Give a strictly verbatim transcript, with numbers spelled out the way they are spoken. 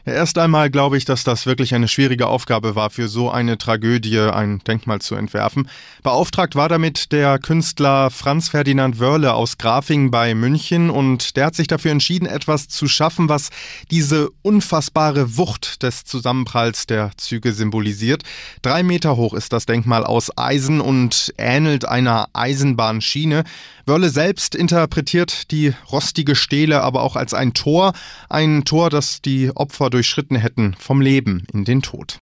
Erst einmal glaube ich, dass das wirklich eine schwierige Aufgabe war, für so eine Tragödie ein Denkmal zu entwerfen. Beauftragt war damit der Künstler Franz Ferdinand Wörle aus Grafing bei München und der hat sich dafür entschieden, etwas zu schaffen, was diese unfassbare Wucht des Zusammenpralls der Züge symbolisiert. Drei Meter hoch ist das Denkmal aus Eisen und ähnelt einer Eisenbahnschiene. Wörle selbst interpretiert die rostige Stele aber auch als ein Tor, ein Tor, das die Opfer durchschritten hätten vom Leben in den Tod.